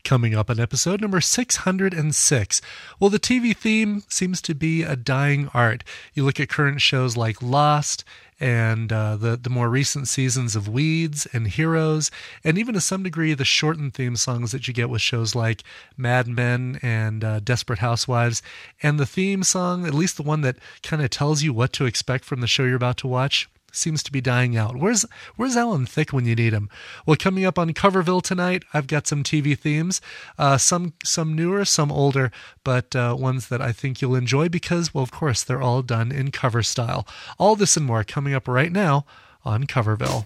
Coming up on episode number 606. Well, the TV theme seems to be a dying art. You look at current shows like Lost and the more recent seasons of Weeds and Heroes, and even to some degree the shortened theme songs that you get with shows like Mad Men and Desperate Housewives. And the theme song, at least the one that kind of tells you what to expect from the show you're about to watch, seems to be dying out. Where's Alan Thicke when you need him? Well, coming up on Coverville tonight, I've got some TV themes, some newer, some older, but ones that I think you'll enjoy because, well, of course, they're all done in cover style. All this and more coming up right now on Coverville.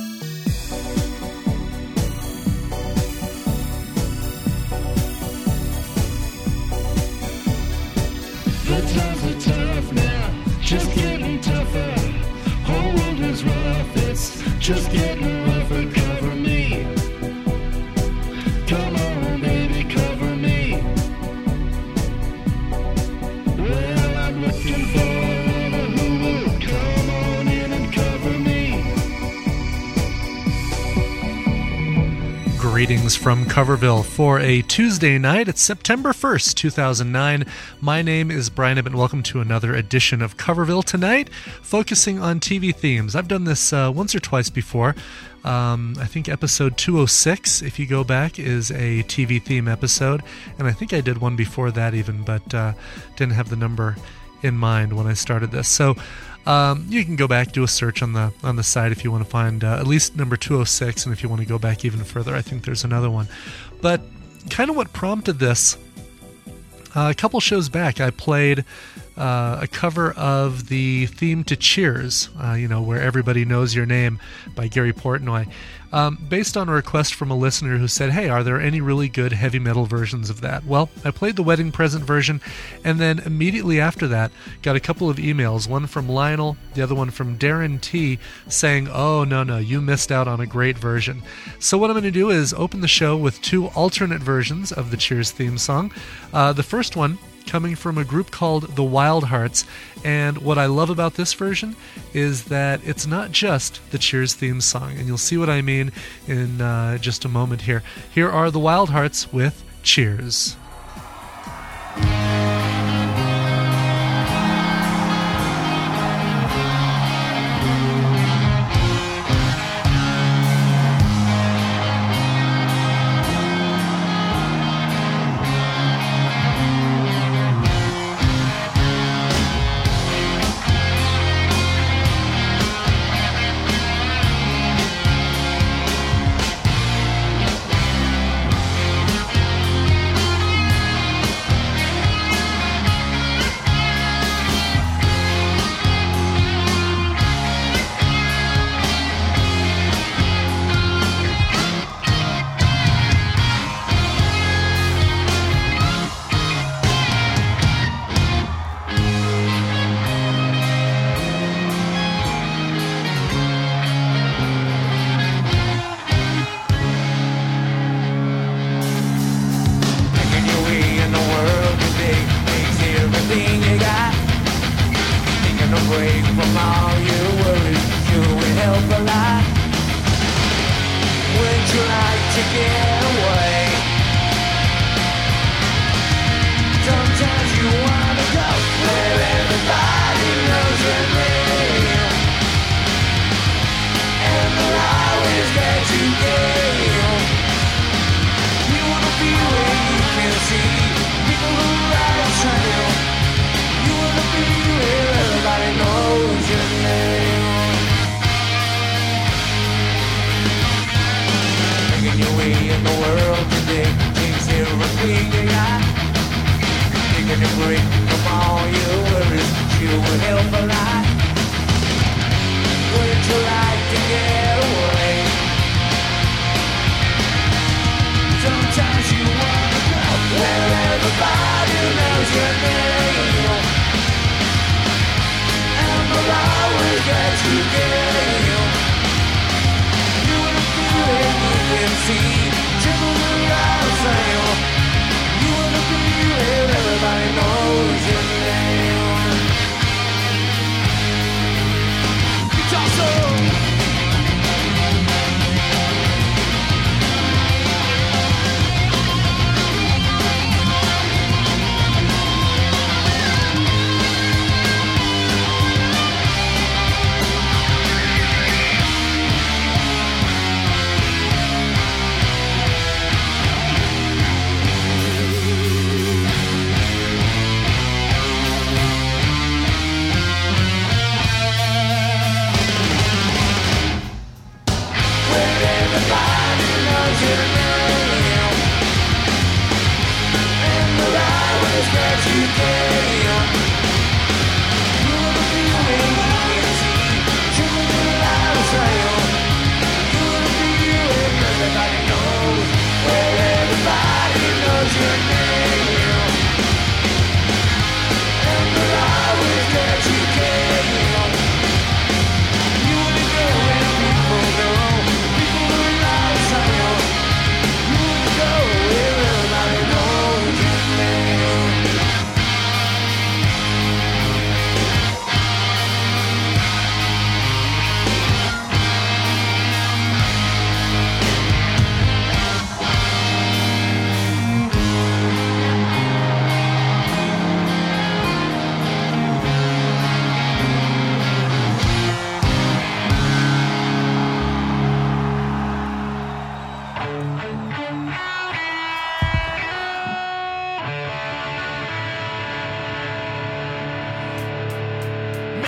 The times are tough now, just getting tougher. Whole world is rough, it's just getting rougher. Cover me, come on baby, cover me. Well, I'm looking for another who will come on in and cover me. Greetings from Coverville for a Tuesday night. It's September 1st, 2009. My name is Brian Ibbott. Welcome to another edition of Coverville tonight, focusing on TV themes. I've done this once or twice before. I think episode 206, if you go back, is a TV theme episode, and I think I did one before that even, but didn't have the number in mind when I started this. So you can go back, do a search on the site if you want to find at least number 206, and if you want to go back even further, I think there's another one. But kind of what prompted this, a couple shows back, I played a cover of the theme to Cheers, Where Everybody Knows Your Name by Gary Portnoy, based on a request from a listener who said, hey, are there any really good heavy metal versions of that? Well, I played the Wedding Present version, and then immediately after that, got a couple of emails, one from Lionel, the other one from Darren T, saying, oh, no, you missed out on a great version. So what I'm going to do is open the show with two alternate versions of the Cheers theme song. The first one coming from a group called the Wild Hearts, and what I love about this version is that it's not just the Cheers theme song, and you'll see what I mean in just a moment here. Here are the Wild Hearts with Cheers.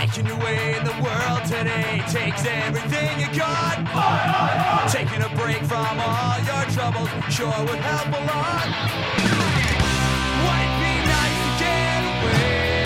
Making your way in the world today takes everything you got. Taking a break from all your troubles sure would help a lot. Would it be nice to get away?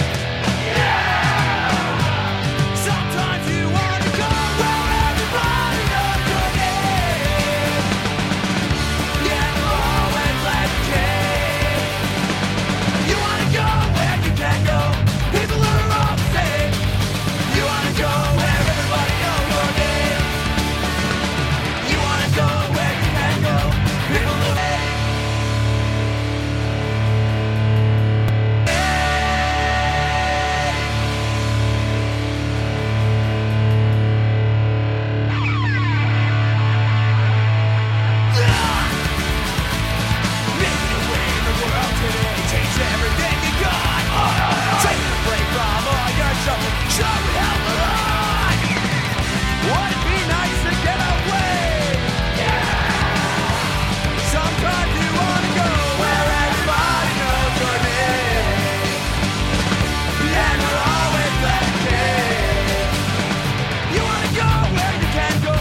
Yeah! Sometimes you want to go where everybody knows your name. Yeah, we're always glad you came. You want to go where you can't go. People are all the same. You want to go where everybody knows your name. You want to go where you can't go. People are making your way in the world today takes everything you got. Taking a break from all your trouble sure would help a lot. Would it be nice to get away? Yeah. Sometimes you want to go where everybody knows your name. And we're always glad you came. You want to go where you can't go.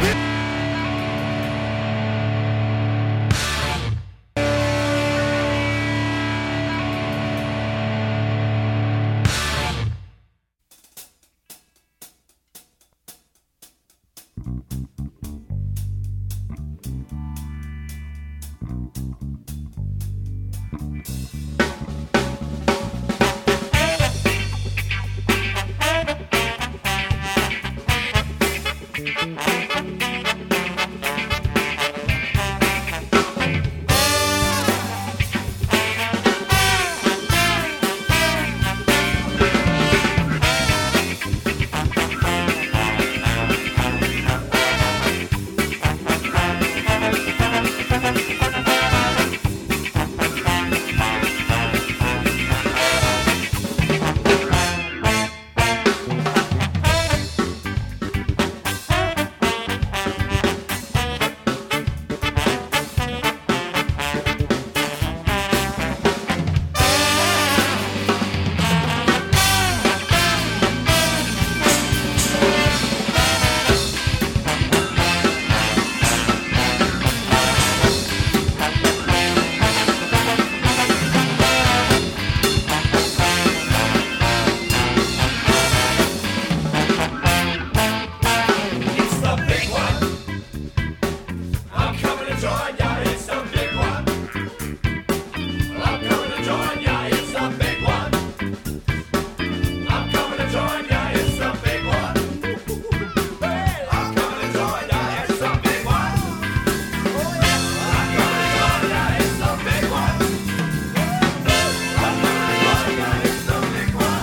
It's the big one. I'm coming to join ya. It's the big one. I'm coming to join ya. It's the big one. I'm coming to join ya. It's the big one. I'm coming to join ya. It's the big one. I'm coming to join ya. It's the big one. I'm coming to join ya. It's the big one.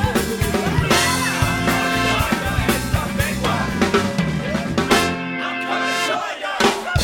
It's the big one. I'm coming to join ya.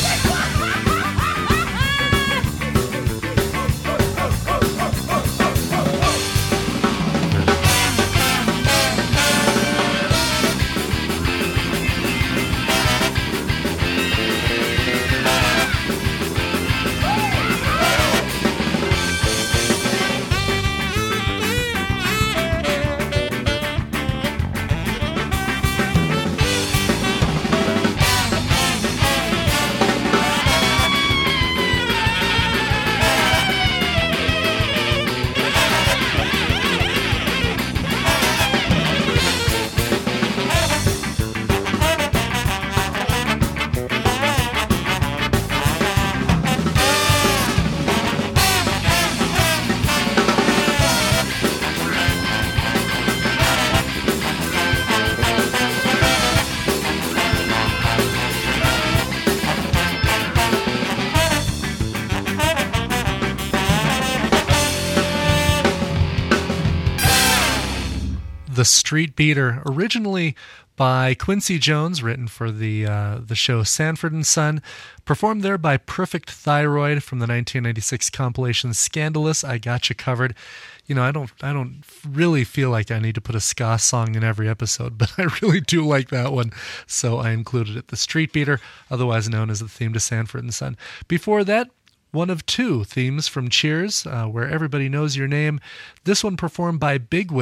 The Street Beater, originally by Quincy Jones, written for the show Sanford and Son, performed there by Perfect Thyroid from the 1996 compilation Scandalous. I Got You Covered. You know, I don't really feel like I need to put a ska song in every episode, but I really do like that one, so I included it. The Street Beater, otherwise known as the theme to Sanford and Son. Before that, one of two themes from Cheers, Where Everybody Knows Your Name. This one performed by Bigwig,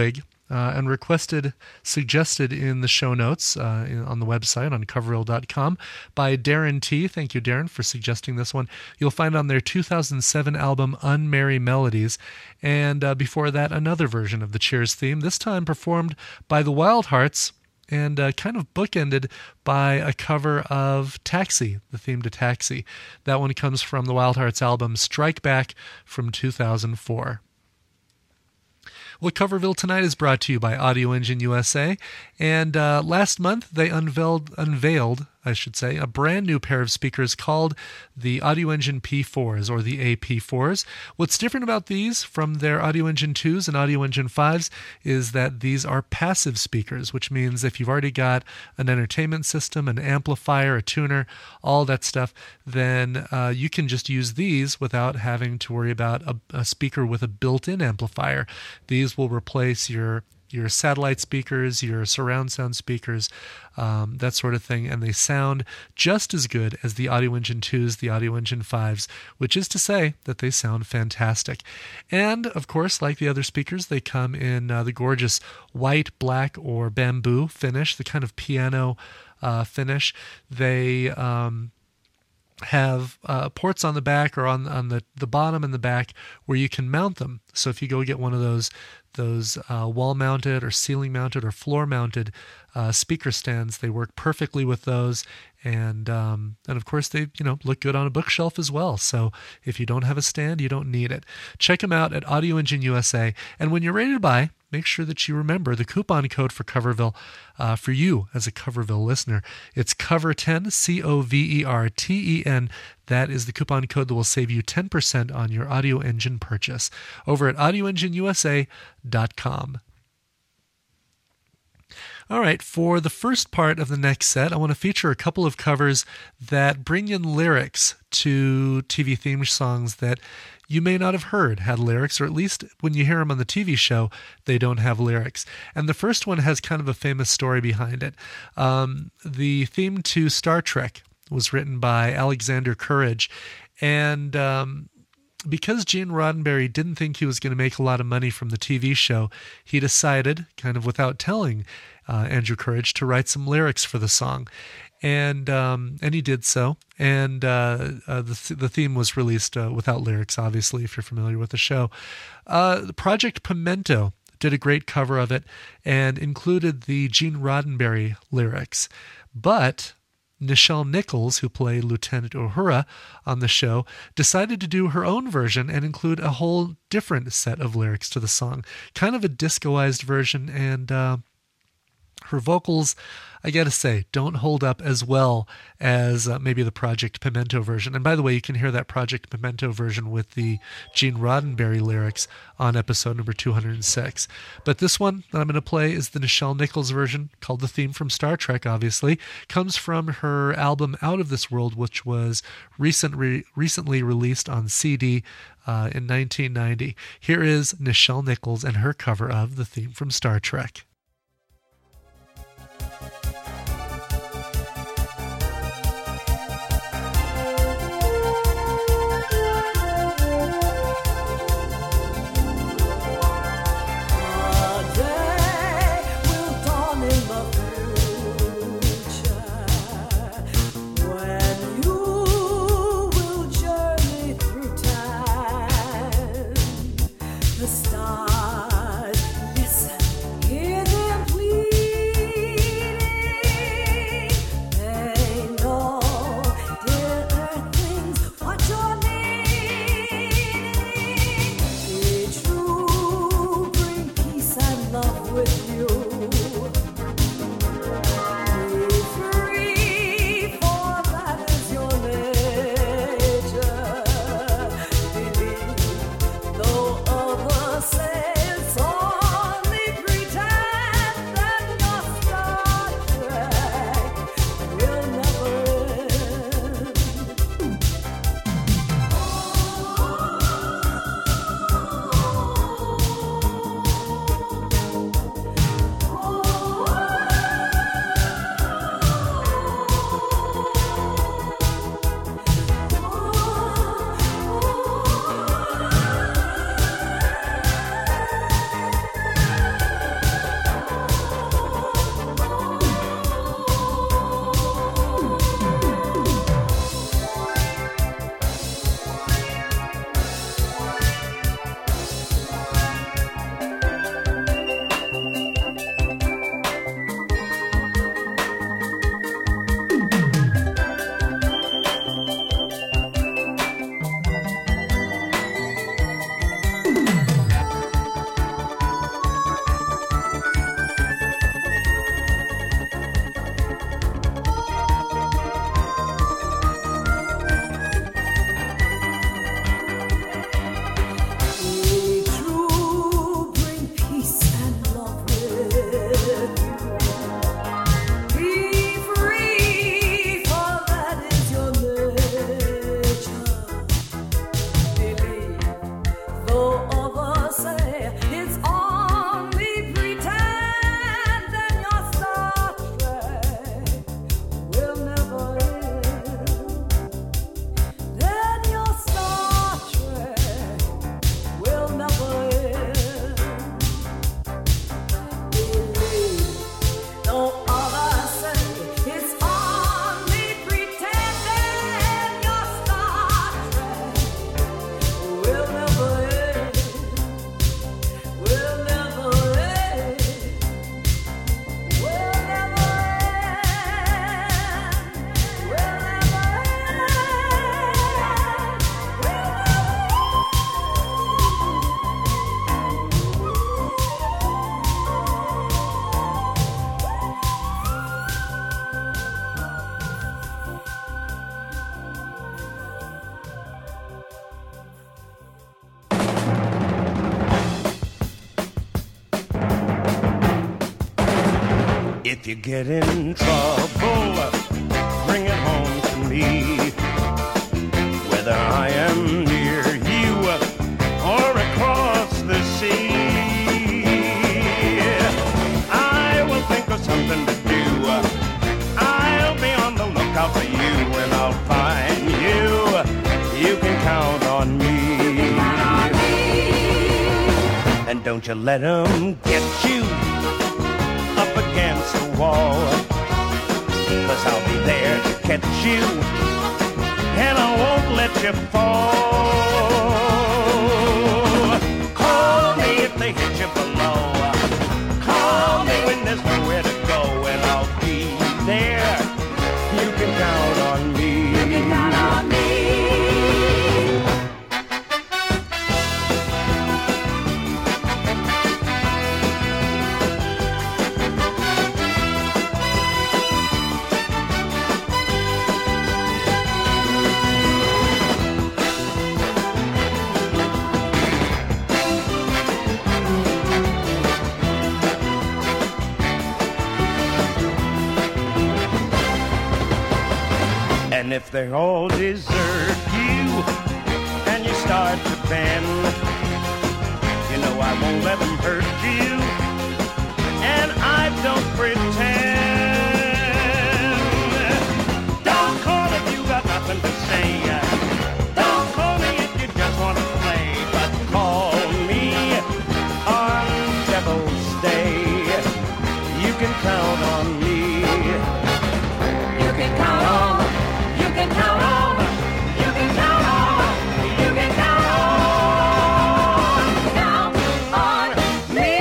and suggested in the show notes on the website on coverville.com by Darren T. Thank you, Darren, for suggesting this one. You'll find on their 2007 album Unmerry Melodies, and before that, another version of the Cheers theme, this time performed by the Wild Hearts, and kind of bookended by a cover of Taxi, the theme to Taxi. That one comes from the Wild Hearts album Strike Back from 2004. Well, Coverville Tonight is brought to you by Audio Engine USA, and last month they unveiled, a brand new pair of speakers called the Audio Engine P4s, or the AP4s. What's different about these from their Audio Engine 2s and Audio Engine 5s is that these are passive speakers, which means if you've already got an entertainment system, an amplifier, a tuner, all that stuff, then you can just use these without having to worry about a speaker with a built-in amplifier. These will replace your satellite speakers, your surround sound speakers, that sort of thing, and they sound just as good as the Audio Engine 2s, the Audio Engine 5s, which is to say that they sound fantastic. And, of course, like the other speakers, they come in the gorgeous white, black, or bamboo finish, the kind of piano finish. They have ports on the back or on the bottom and the back where you can mount them. So if you go get one of those wall-mounted or ceiling-mounted or floor-mounted speaker stands, they work perfectly with those, and of course they look good on a bookshelf as well. So if you don't have a stand, you don't need it. Check them out at Audio Engine USA, and when you're ready to buy, make sure that you remember the coupon code for Coverville for you as a Coverville listener. It's COVER10, COVERTEN. That is the coupon code that will save you 10% on your Audio Engine purchase over at audioengineusa.com. All right, for the first part of the next set, I want to feature a couple of covers that bring in lyrics to TV theme songs that you may not have heard had lyrics, or at least when you hear them on the TV show, they don't have lyrics. And the first one has kind of a famous story behind it. The theme to Star Trek was written by Alexander Courage, and because Gene Roddenberry didn't think he was going to make a lot of money from the TV show, he decided, kind of without telling Andrew Courage, to write some lyrics for the song. And he did so, and the theme was released without lyrics, obviously, if you're familiar with the show. Project Pimento did a great cover of it and included the Gene Roddenberry lyrics, but Nichelle Nichols, who played Lieutenant Uhura on the show, decided to do her own version and include a whole different set of lyrics to the song, kind of a discoized version, and her vocals, I gotta say, don't hold up as well as maybe the Project Pimento version. And by the way, you can hear that Project Pimento version with the Gene Roddenberry lyrics on episode number 206. But this one that I'm going to play is the Nichelle Nichols version, called The Theme from Star Trek, obviously. Comes from her album Out of This World, which was recently released on CD in 1990. Here is Nichelle Nichols and her cover of The Theme from Star Trek. The stars listen in If you get in trouble, bring it home to me. Whether I am near you or across the sea, I will think of something to do. I'll be on the lookout for you, and I'll find you. You can count on me. And don't you let 'em get you up against the wall, 'cause I'll be there to catch you, and I won't let you fall. Call me if they hit you below. Call me when there's nowhere to go, and I'll be there. You can count on me. You can count on me. And if they all desert you and you start to bend, you know I won't let them hurt you, and I don't pretend. Don't call if you got nothing to say. Don't call me if you just want to play, but call me on Devil's Day. You can count on me. You can count on. You can count on, you can count on, you can count on me.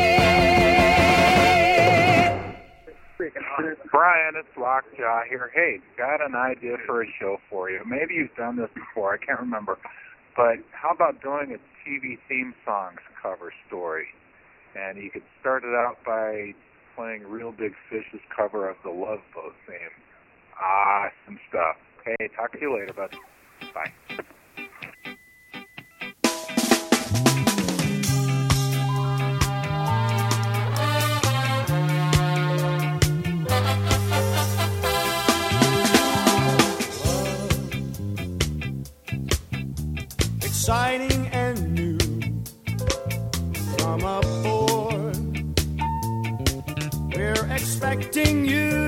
Brian, it's Lockjaw here. Hey, got an idea for a show for you. Maybe you've done this before, I can't remember. But how about doing a TV theme songs cover story? And you could start it out by playing Real Big Fish's cover of the Love Boat theme. Awesome stuff. Hey, talk to you later, bud. Bye. Exciting and new from aboard. We're expecting you.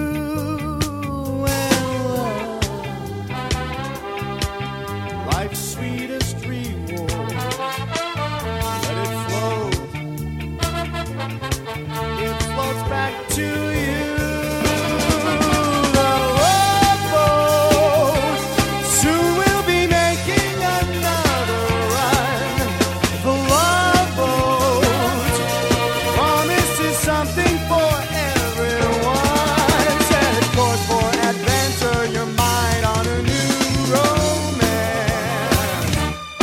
Life's sweetest reward. Let it flow. It flows back to you. The love boat. Soon we'll be making another run. The love boat promises something for everyone. Set course for adventure. Your mind on a new romance.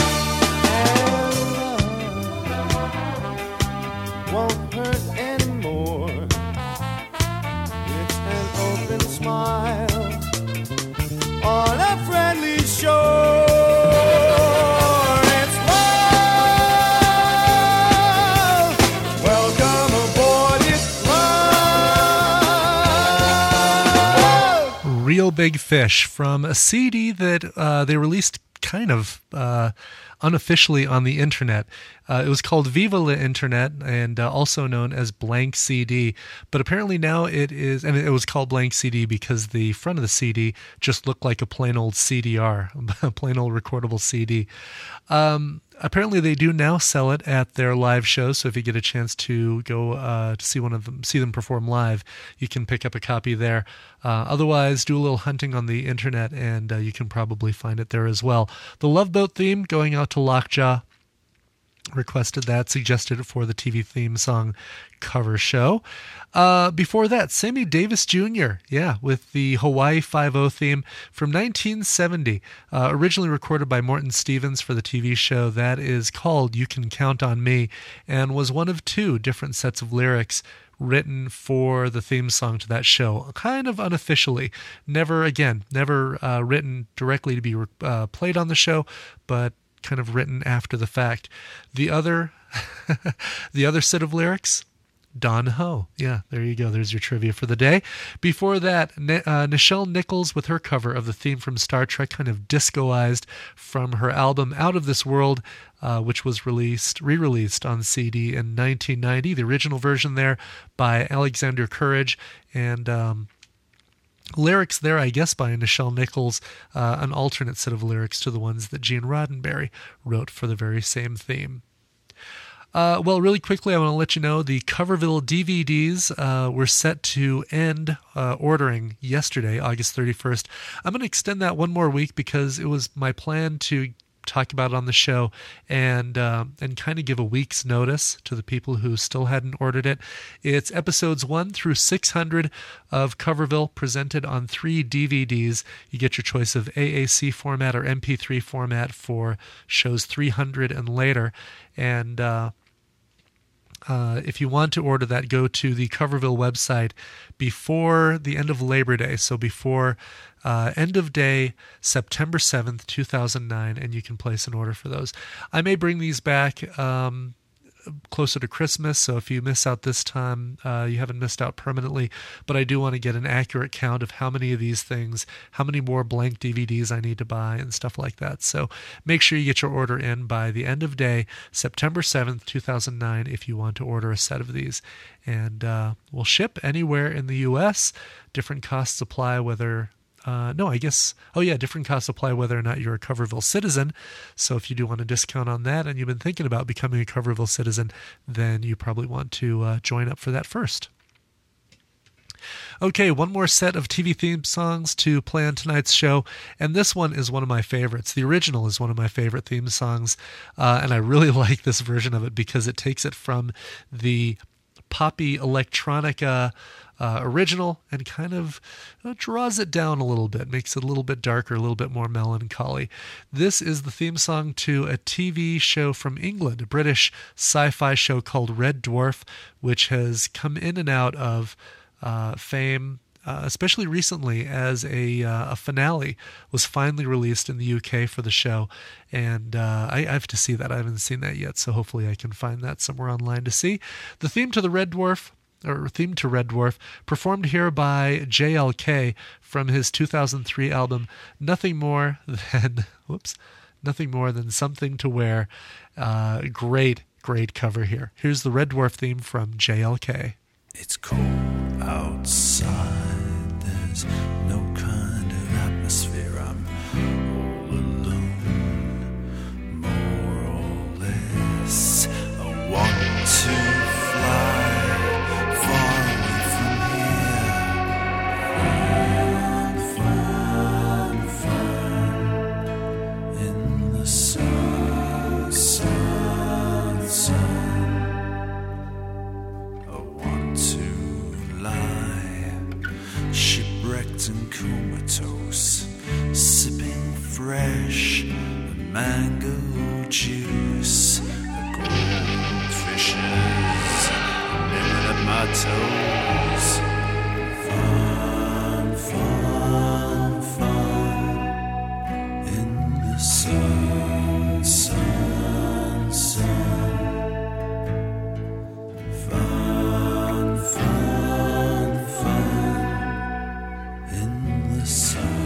Won't hurt anymore. It's an open smile on a friendly shore. It's love. Welcome aboard. It's love. Real Big Fish from a CD that they released kind of unofficially on the internet. It was called Viva la Internet and also known as Blank CD. But apparently now it is, and it was called Blank CD because the front of the CD just looked like a plain old CDR, a plain old recordable CD. Apparently they do now sell it at their live shows, so if you get a chance to go to see them perform live, you can pick up a copy there. Otherwise, do a little hunting on the internet, and you can probably find it there as well. The Love Boat theme, going out to Lockjaw, requested that, suggested it for the TV theme song cover show. Before that, Sammy Davis Jr., with the Hawaii Five-0 theme from 1970, originally recorded by Morton Stevens for the TV show that is called You Can Count on Me, and was one of two different sets of lyrics written for the theme song to that show, kind of unofficially. Never written directly to be played on the show, but kind of written after the fact. The other set of lyrics Don Ho. Yeah, there you go. There's your trivia for the day. Before that, Nichelle Nichols with her cover of the theme from Star Trek, kind of discoized from her album Out of This World, which was re-released on CD in 1990. The original version there by Alexander Courage, and lyrics there, I guess, by Nichelle Nichols, an alternate set of lyrics to the ones that Gene Roddenberry wrote for the very same theme. Well, really quickly, I want to let you know the Coverville DVDs were set to end ordering yesterday, August 31st. I'm going to extend that one more week because it was my plan to talk about it on the show and kind of give a week's notice to the people who still hadn't ordered it. It's episodes 1 through 600 of Coverville presented on 3 DVDs. You get your choice of AAC format or MP3 format for shows 300 and later. And if you want to order that, go to the Coverville website before the end of Labor Day, so before end of day, September 7th, 2009, and you can place an order for those. I may bring these back closer to Christmas, so if you miss out this time, you haven't missed out permanently, but I do want to get an accurate count of how many of these things, how many more blank DVDs I need to buy and stuff like that. So make sure you get your order in by the end of day, September 7th, 2009, if you want to order a set of these. And we'll ship anywhere in the U.S. Different costs apply whether... different costs apply whether or not you're a Coverville citizen. So if you do want a discount on that and you've been thinking about becoming a Coverville citizen, then you probably want to join up for that first. Okay, one more set of TV theme songs to play on tonight's show, and this one is one of my favorites. The original is one of my favorite theme songs, and I really like this version of it because it takes it from the poppy electronica original and kind of draws it down a little bit, makes it a little bit darker, a little bit more melancholy. This is the theme song to a TV show from England, a British sci-fi show called Red Dwarf, which has come in and out of fame, especially recently as a finale was finally released in the UK for the show. And I have to see that. I haven't seen that yet, so hopefully I can find that somewhere online to see. The theme to Red Dwarf, performed here by JLK from his 2003 album Nothing More Than Something to Wear. Great cover here. Here's the Red Dwarf theme from JLK. It's cold outside, there's no kind of atmosphere. I'm all alone, more or less. I want to fly far away from here. Fun in the sun. I want to lie shipwrecked and comatose, sipping fresh mango juice. The goldfishes nibbling at my toes. Fun in the sun. Fun in the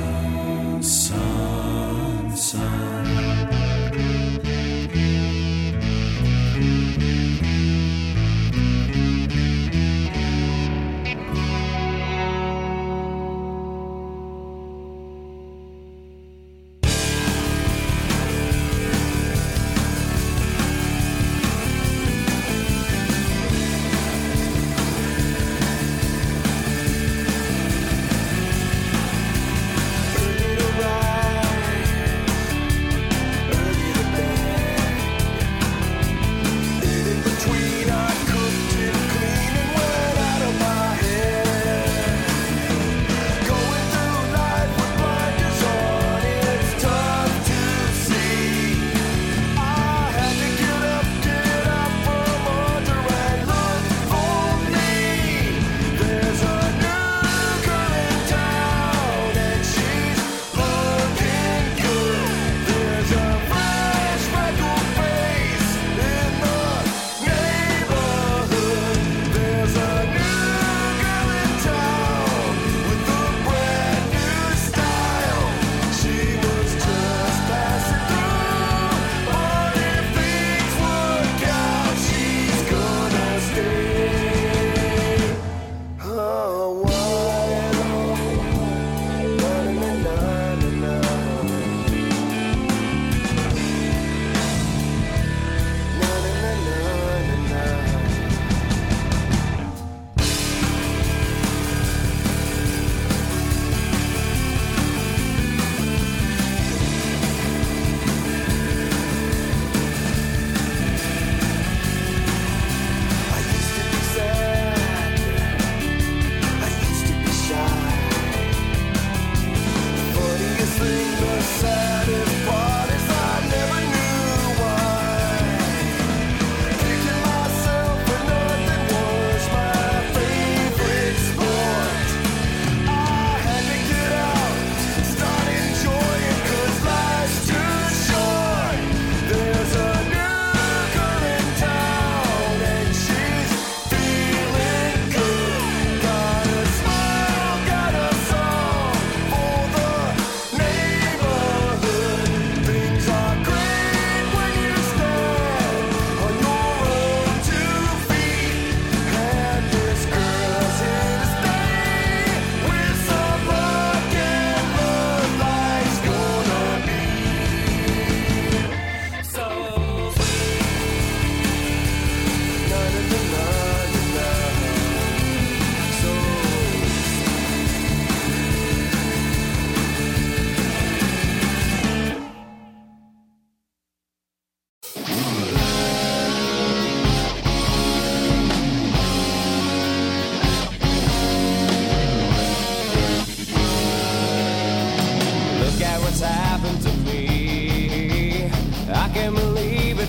sun.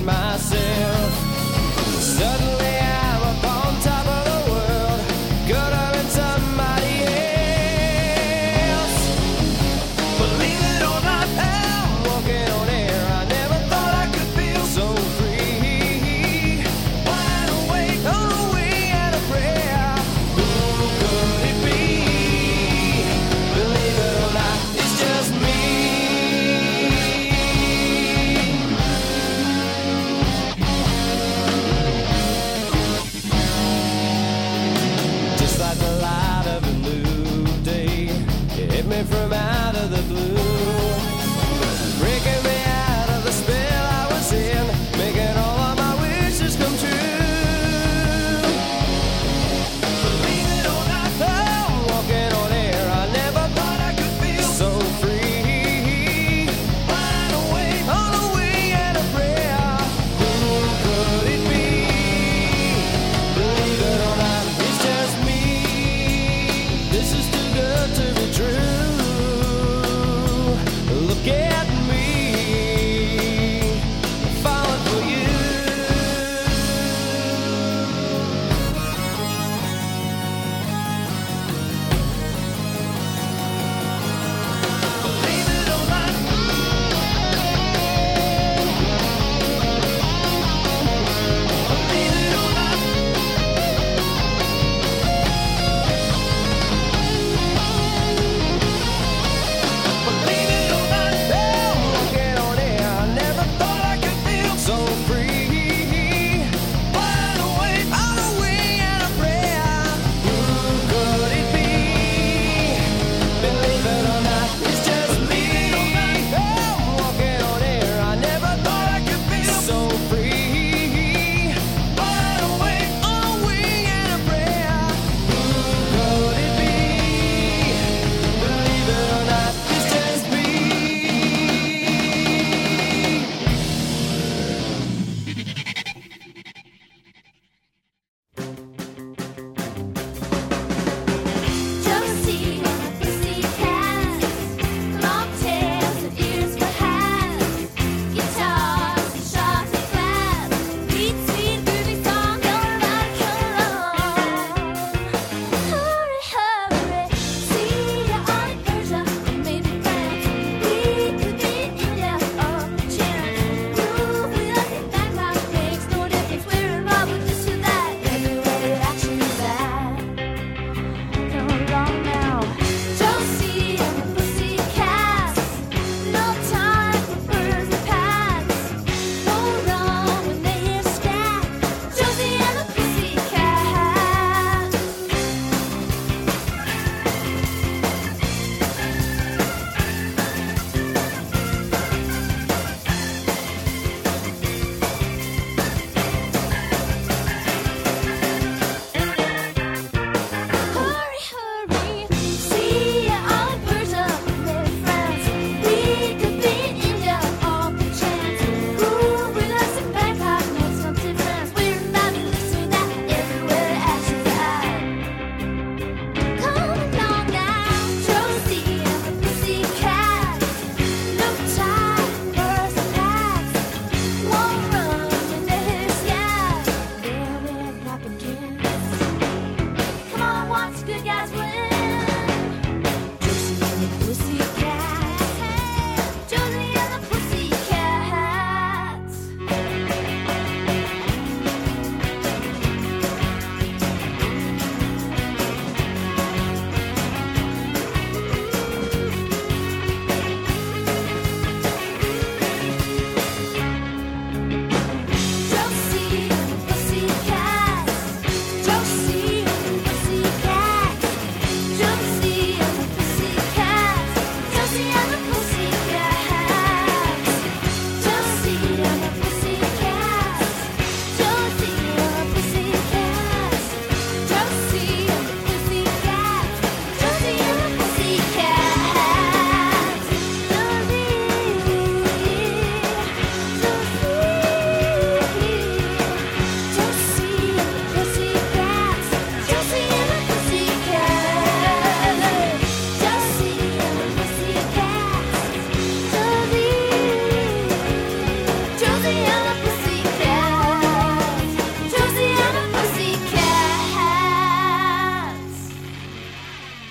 myself. Suddenly I'm up on top of the world, caught up in somebody else. Believe it or not, I'm walking on air. I never thought I could feel so free. Wide awake on a wing and a prayer. Who could it be? Believe it or not, it's just me.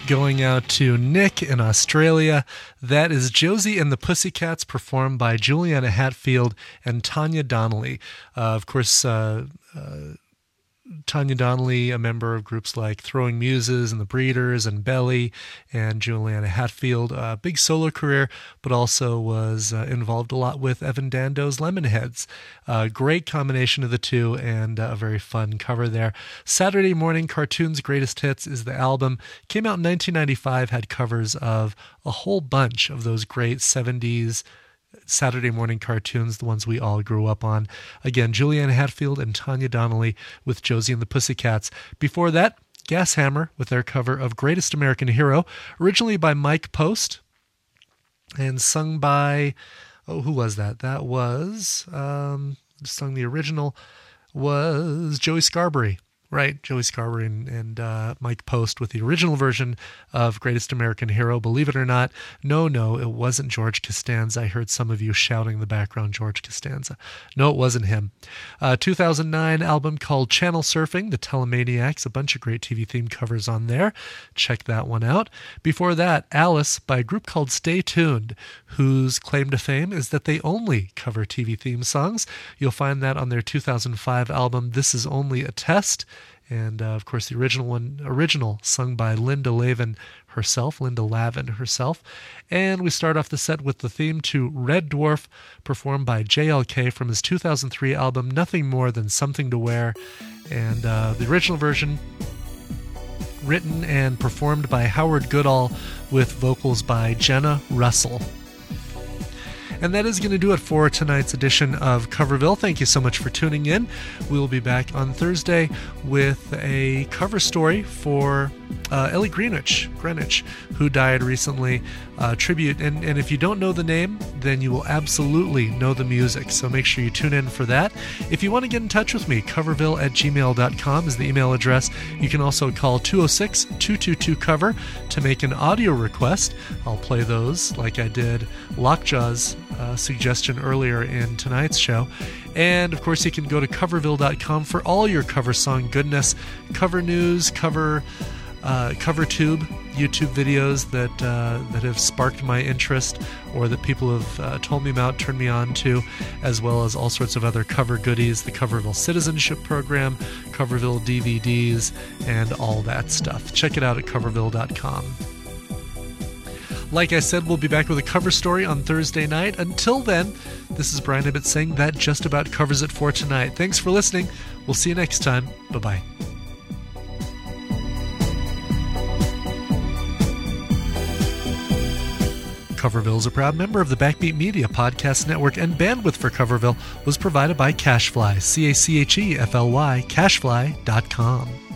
going out to Nick in Australia. That is Josie and the Pussycats, performed by Juliana Hatfield and Tanya Donnelly. Of course, Tanya Donnelly, a member of groups like Throwing Muses and the Breeders and Belly, and Juliana Hatfield, a big solo career, but also was involved a lot with Evan Dando's Lemonheads. Great combination of the two, and a very fun cover there. Saturday Morning Cartoons Greatest Hits is the album. Came out in 1995, had covers of a whole bunch of those great 70s Saturday morning cartoons, the ones we all grew up on. Again, Juliana Hatfield and Tanya Donnelly with Josie and the Pussycats. Before that, Gas Hammer with their cover of Greatest American Hero, originally by Mike Post and sung by, who was that? That was, sung the original was Joey Scarberry. Right, Joey Scarberry and Mike Post with the original version of Greatest American Hero. Believe it or not, no, it wasn't George Costanza. I heard some of you shouting in the background, George Costanza. No, it wasn't him. 2009 album called Channel Surfing, The Telemaniacs, a bunch of great TV theme covers on there. Check that one out. Before that, Alice by a group called Stay Tuned, whose claim to fame is that they only cover TV theme songs. You'll find that on their 2005 album, This Is Only a Test. And, of course, the original sung by Linda Lavin herself. And we start off the set with the theme to Red Dwarf, performed by JLK from his 2003 album, Nothing More Than Something to Wear. And the original version, written and performed by Howard Goodall, with vocals by Jenna Russell. And that is going to do it for tonight's edition of Coverville. Thank you so much for tuning in. We will be back on Thursday with a cover story for Ellie Greenwich, who died recently. Tribute. And if you don't know the name, then you will absolutely know the music. So make sure you tune in for that. If you want to get in touch with me, coverville@gmail.com is the email address. You can also call 206-222-COVER to make an audio request. I'll play those like I did Lockjaw's suggestion earlier in tonight's show. And of course, you can go to coverville.com for all your cover song goodness, cover news, CoverTube, YouTube videos that have sparked my interest, or that people have told me about, turned me on to, as well as all sorts of other cover goodies, the Coverville Citizenship Program, Coverville DVDs, and all that stuff. Check it out at coverville.com. Like I said, we'll be back with a cover story on Thursday night. Until then, this is Brian Ibbett saying that just about covers it for tonight. Thanks for listening. We'll see you next time. Bye-bye. Coverville is a proud member of the Backbeat Media Podcast Network, and bandwidth for Coverville was provided by CacheFly, CacheFly, CacheFly.com.